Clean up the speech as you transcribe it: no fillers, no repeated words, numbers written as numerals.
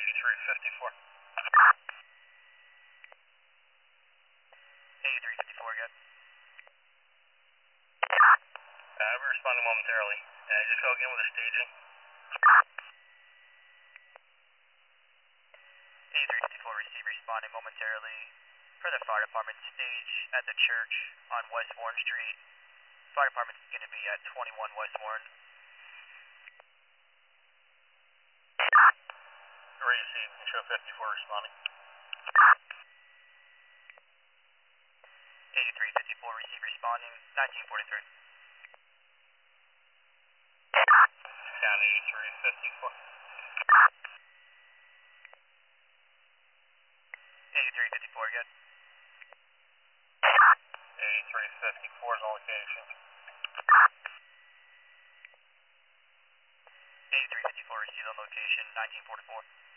8354. 8354 again. We're responding momentarily. Just go again with the staging. 8354 receive responding momentarily for the fire department stage at the church on West Warren Street. Fire department is going to be at 21 West Warren. Receive, Control 54 responding. 8354 receive responding, 1943. Down 8354. 8354 again. 8354 is on location. 8354 receive on location, 1944.